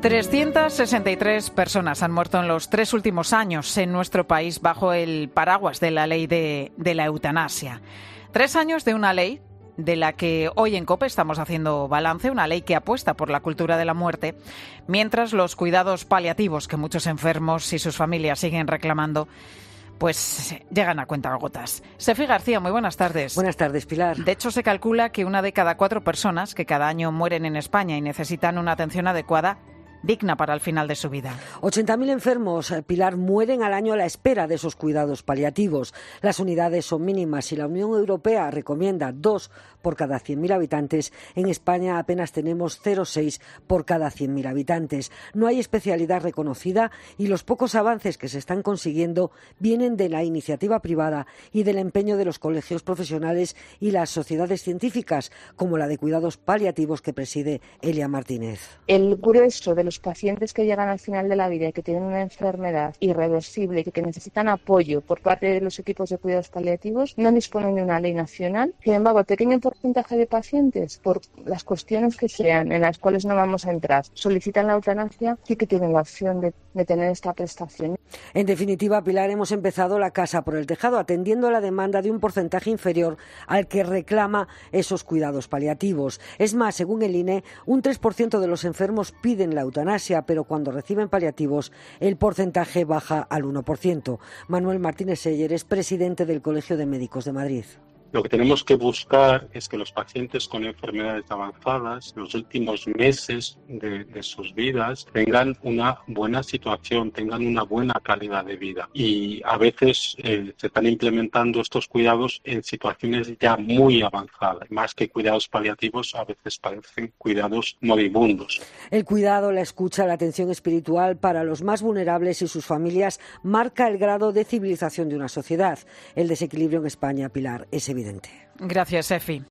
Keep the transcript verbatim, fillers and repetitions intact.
trescientas sesenta y tres personas han muerto en los tres últimos años en nuestro país bajo el paraguas de la ley de, de la eutanasia. Tres años de una ley de la que hoy en COPE estamos haciendo balance, una ley que apuesta por la cultura de la muerte, mientras los cuidados paliativos que muchos enfermos y sus familias siguen reclamando, pues llegan a cuentagotas. Sefi García, muy buenas tardes. Buenas tardes, Pilar. De hecho, se calcula que una de cada cuatro personas que cada año mueren en España y necesitan una atención adecuada, digna para el final de su vida. ochenta mil enfermos, Pilar, mueren al año a la espera de esos cuidados paliativos. Las unidades son mínimas y la Unión Europea recomienda dos por cada cien mil habitantes. En España apenas tenemos cero coma seis por cada cien mil habitantes. No hay especialidad reconocida y los pocos avances que se están consiguiendo vienen de la iniciativa privada y del empeño de los colegios profesionales y las sociedades científicas, como la de cuidados paliativos que preside Elia Martínez. El grueso de los pacientes que llegan al final de la vida y que tienen una enfermedad irreversible y que necesitan apoyo por parte de los equipos de cuidados paliativos no disponen de una ley nacional. Sin embargo, el pequeño porcentaje de pacientes, por las cuestiones que sean, en las cuales no vamos a entrar, solicitan la eutanasia, sí que tienen la opción de, de tener esta prestación. En definitiva, Pilar, hemos empezado la casa por el tejado, atendiendo a la demanda de un porcentaje inferior al que reclama esos cuidados paliativos. Es más, según el I N E, un tres por ciento de los enfermos piden la eutanasia, pero cuando reciben paliativos el porcentaje baja al uno por ciento. Manuel Martínez Seller es presidente del Colegio de Médicos de Madrid. Lo que tenemos que buscar es que los pacientes con enfermedades avanzadas, en los últimos meses de, de sus vidas, tengan una buena situación, tengan una buena calidad de vida. Y a veces eh, se están implementando estos cuidados en situaciones ya muy avanzadas. Más que cuidados paliativos, a veces parecen cuidados moribundos. El cuidado, la escucha, la atención espiritual para los más vulnerables y sus familias marca el grado de civilización de una sociedad. El desequilibrio en España, Pilar, es evidente. Gracias, Sefi.